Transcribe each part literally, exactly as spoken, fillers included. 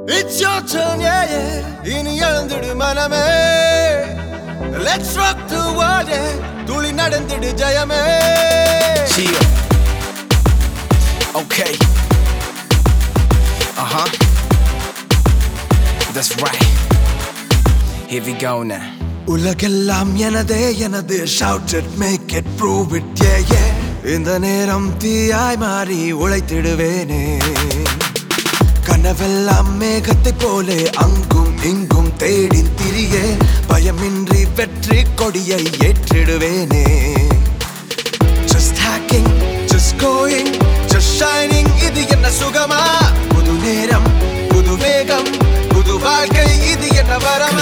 It's your turn, yeah, yeah. இனி எழுந்திடு மனமே. Let's rock the world, yeah. துளி நடந்திடு ஜெயமே. Chill. Okay. Uh-huh. That's right. Here we go now. உலகெல்லாம் எனதே எனது. Shout it, make it, prove it, yeah, yeah. இந்த நேரம் தீயாய் மாறி உழைத்திடுவேனே. கனவெல்லாம் மேகத்தை போலே அங்கும் இங்கும் தேடி திரியே. பயமின்றி வெற்றி கொடியை ஏற்றிடுவேனே. Just hacking, just going, just shining. இது என்ன சுகமா? புது நேரம், புது வேகம், புது வாழ்க்கை. இது என்ன வரமா?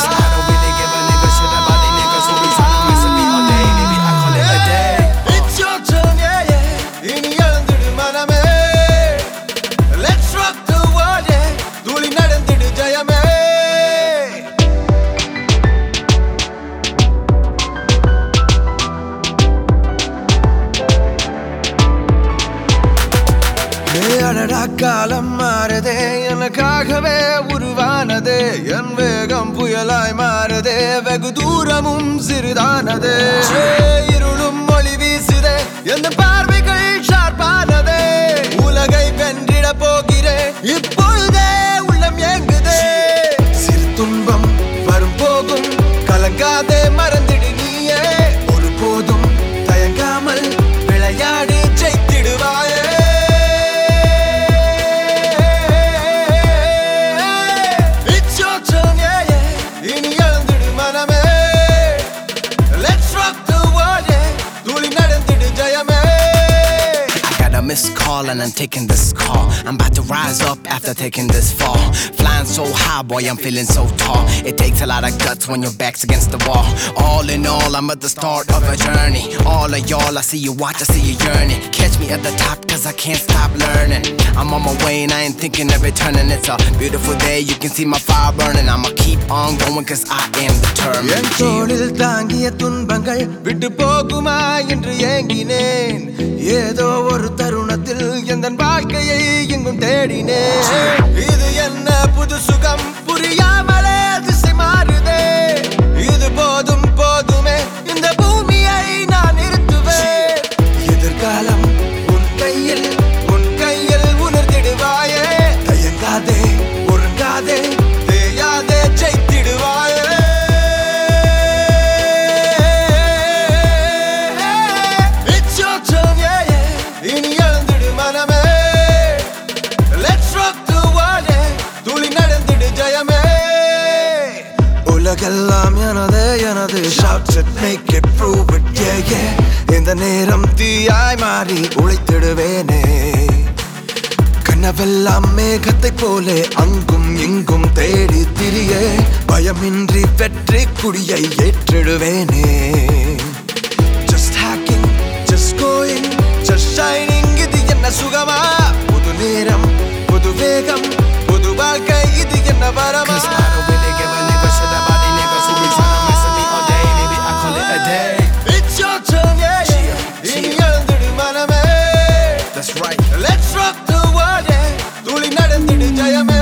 காலம் மாறுதே, எனக்காகவே உருவானதே. என் வேகம் புயலாய் மாறுதே, வெகு தூரமும் சிறிதானதே. இருளும் ஒளி வீசுதே, என் பார்வைகள் ஷார்ப்பானதே. உலகை வென்றிட போகிறேன், இப்பொழுதே உள்ளம் ஏங்குதே. சிறு துன்பம் வரும் போகும், கலங்காதே, மறந்திடு நீயே. ஒரு போதும் தயங்காமல் விளையாடி ஜெயித்திடுவாயே. Missed call and I'm taking this call. I'm about to rise up after taking this fall. Flying so high, boy, I'm feeling so tall. It takes a lot of guts when your back's against the wall. All in all, I'm at the start of a journey. All of y'all, I see you watch, I see you yearning. Catch me at the top, cause I can't stop learning. I'm on my way and I ain't thinking of returning. It's a beautiful day, you can see my fire burning. I'ma keep on going cause I am determined. என் தோளில் தாங்கிய துன்பங்கள் விட்டு போகுமா என்று ஏங்கினேன். ஏதோ ஒரு தருணத்தில் எந்தன் வாழ்க்கையை எங்கும் தேடினேன். இது என்ன புது சுகம் புரியாமலே திசை மாறுதே. இது போதும் போதுமே, இந்த பூமியை நான் நிறுத்துவேன். எதிர்காலம் உன் கையில், உன் கையில் உணர்த்திடுவாயே. தயங்காதே, ஒருங்காதே, தேயாதே, ஜெயித்திடுவாயே. It's your turn, yeah, yeah. இனி எழுந்திடு மனமே. Let's rock the world, yeah. துளி நடந்திடு ஜெயமே. உலகெல்லாம் எனதே எனது. Shout it, make it, prove it, yeah, yeah. இந்த நேரம் தீயாய் மாறி உழைத்திடுவேனே. கனவெல்லாம் மேகத்தை போலே அங்கும் இங்கும் தேடி திரியே. பயமின்றி வெற்றி குடியை ஏற்றிடுவேனே. Just hacking, just going, just shining. இது என்ன சுகமா? புது நேரம், புது வேகம், புது வாழ்க்கை. இது என்ன வரமா? It's your turn, yeah, yeah. இனி எழுந்திடு மனமே. That's right. Let's rock the world, yeah. துளி நடந்திடு ஜெயமே.